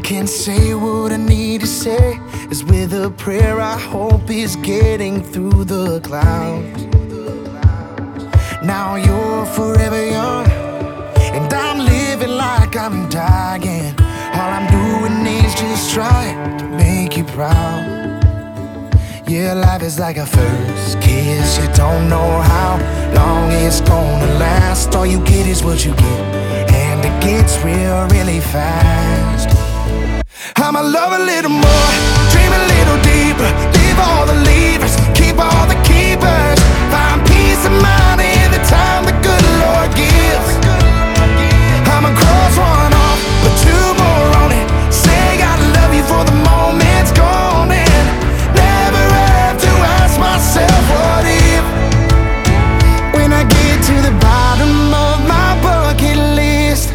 can say what I need to say. Is with a prayer I hope is getting through the clouds. Now you're forever young, and I'm living like I'm dying. All I'm doing is just trying to make you proud. Yeah, life is like a first kiss. You don't know how long it's gonna last. All you get is what you get, and it gets real, really fast. I'ma love a little more, dream a little deeper, leave all the levers, keep all the keepers, find peace of mind in the time the good Lord gives. I'ma cross one off, put two more on it, say I love you for the moment's gone, and never have to ask myself what if. When I get to the bottom of my bucket list,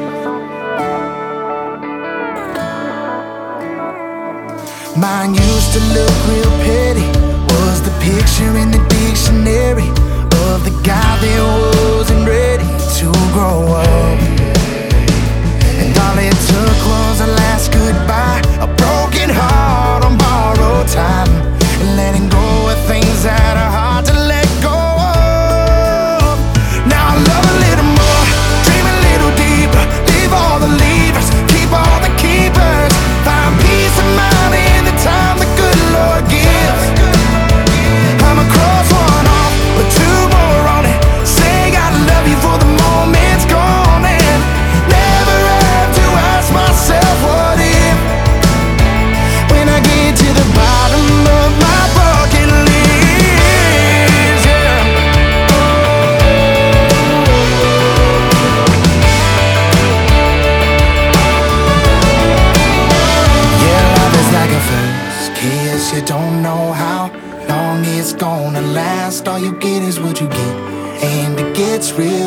mine used to look real petty, was the picture in the dictionary of the guy that wasn't ready to grow up. And all it took was a last goodbye, a broken heart on borrowed time, and letting go of things that are hard to let go of. Now I love a little more, dream a little deeper, leave all the levers, keep all the keepers, find peace of mind in the time the good Lord gives. I'ma cross one off, put two more on it, say I love you for the moment's gone, and never have to ask myself what if. When I get to the bottom of my bucket list, yeah. Yeah, love is like a first kiss. You don't know how long it's gonna last. All you get is what you get, and it gets real